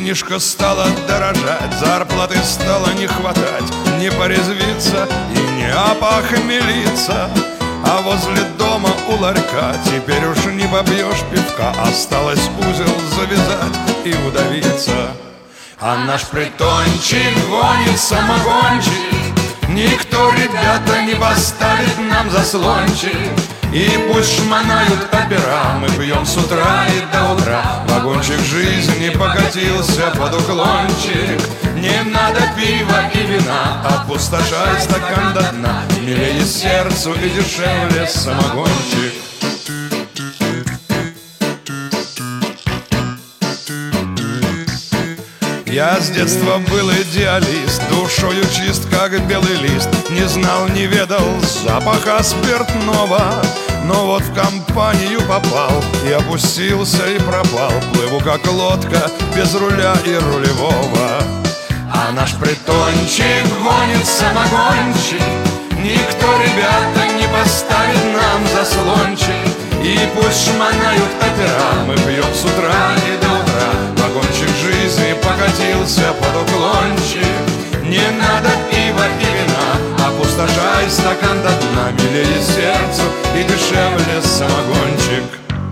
Винишко стало дорожать, зарплаты стало не хватать. Не порезвиться и не опохмелиться, а возле дома у ларька теперь уж не побьешь пивка. Осталось узел завязать и удавиться. А наш притончик гонит самогончик, никто, ребята, не поставит нам заслончик. И пусть шмонают опера, мы пьем с утра и до утра. Вагончик жизни покатился под уклончик. Не надо пива и вина, опустошай стакан до дна. Милее сердцу и дешевле самогончик. Я с детства был идеалист, душою чист, как белый лист. Не знал, не ведал запаха спиртного, но вот в компанию попал и опустился и пропал. Плыву как лодка без руля и рулевого. А наш притончик гонит самогончик, никто, ребята, не поставит нам заслончик. И пусть шмонают опера, мы пьем с утра и до утра. Вагончик жизни покатился под уклончик. Не надо пива и вина, опустошай стакан до дна. Милее сердцу и дешевле самогончик.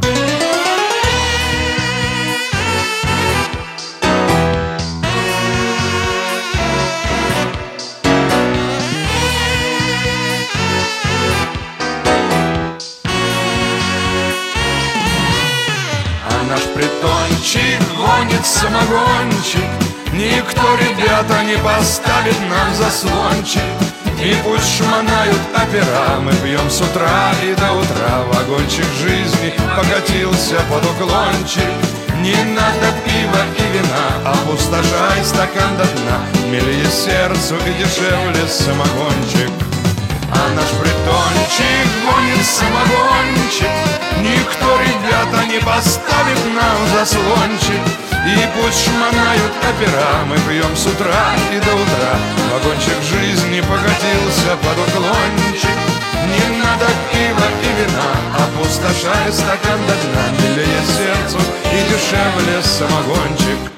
Наш притончик гонит самогончик, никто, ребята, не поставит нам заслончик. И пусть шмонают опера, мы пьем с утра и до утра. Вагончик жизни покатился под уклончик. Не надо пива и вина, опустошай стакан до дна. Милее сердцу и дешевле самогончик. А наш притончик гонит самогончик, никто, ребята, не поставит нам заслончик. И пусть шмонают опера, мы пьем с утра и до утра. Вагончик жизни покатился под уклончик. Не надо пива и вина, опустошай стакан до дна. Милее сердцу и дешевле самогончик.